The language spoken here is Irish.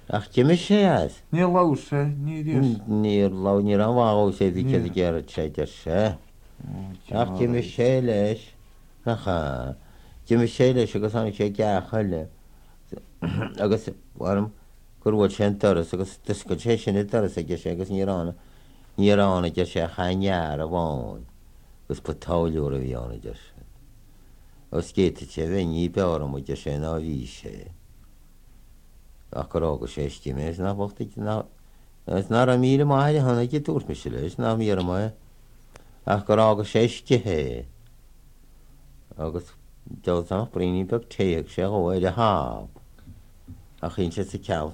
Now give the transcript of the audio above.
ach ti mis sé as. Ní lá sé ní díos. Ní lá ní an bhá sé bhí ce ggéad sé de sé. Ach ti mis sé leis nacha. Ti mis sé leis agus an sé cechaile agus bhm gur bhfuil sé doras agus go sé sinna doras a sé agus nírána de sé chanear a bháin gus patáúir a bhíánna de sé. Os céta sé bheith ní bem mu de sé ná bhí sé. Ach gur águs sétí mé ná bhachtta ná a mí maiile hana ag dúr me se leis ná mí mai ach gur águs séistethe agus deach bríní beh téag sé óhfuil a há a chin sé sa ceall